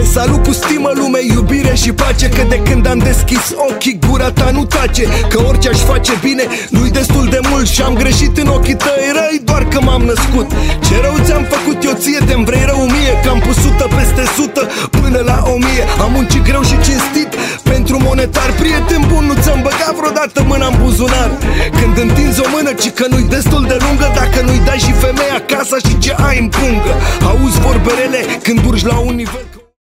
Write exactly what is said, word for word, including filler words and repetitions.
salut cu stimă lume, iubire și pace, că de când am deschis ochii gura ta nu tace. Că orice aș face bine nu-i destul de mult și am greșit în ochii tăi răi doar că m-am născut. Ce rău ți-am făcut eu ție, de-mi vrei rău mie, că am pus sută peste sută până la o mie. Am muncit greu și cinstit pentru monetar, prieten bun, nu ți-am băgat vreodată mâna în buzunar. Când întinzi o mână, ci că nu-i destul de lungă, dacă nu-i dai și femeia casa și ce ai în pungă. Auzi vorbele când urci la un nivel.